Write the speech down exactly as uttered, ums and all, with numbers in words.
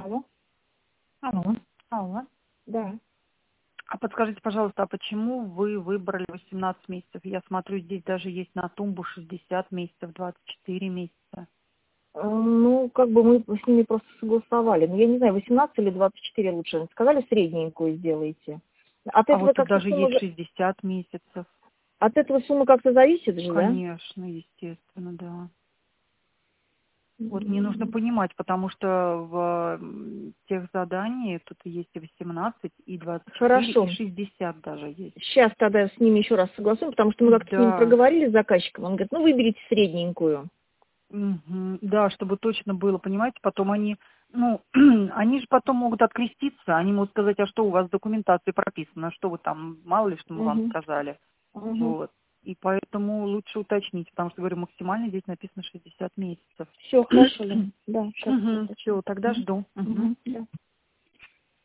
Алло, Алло. Алло. да. А подскажите, пожалуйста, а почему вы выбрали восемнадцать месяцев? Я смотрю, здесь даже есть на тумбу шестьдесят месяцев, двадцать четыре месяца. Э, Ну, как бы мы с ними просто согласовали. Ну, я не знаю, восемнадцать или двадцать четыре лучше. Сказали, средненькую сделаете. От А этого вот тут как-то даже сумма, есть за- шестьдесят месяцев. от этого сумма как-то зависит же, да? Конечно, естественно, да. Вот мне нужно М, понимать, потому что в м, тех заданиях тут есть и восемнадцать, и двадцать четыре, и Хорошо. шестьдесят даже есть. Сейчас тогда с ними еще раз согласуем, потому что мы как-то с ними Да, проговорили с заказчиком. Он говорит, ну, выберите средненькую. мгм. Да, чтобы точно было, понимаете, потом они, ну, они же потом могут откреститься, они могут сказать, а что у вас в документации прописано, что вы там, мало ли, что мы вам Угу. сказали, Угу. вот. И поэтому лучше уточнить, потому что, говорю, максимально здесь написано шестьдесят месяцев. Все, хорошо, да. Да, сейчас Все, уточню. тогда Угу. жду. Мгм. Угу. Да.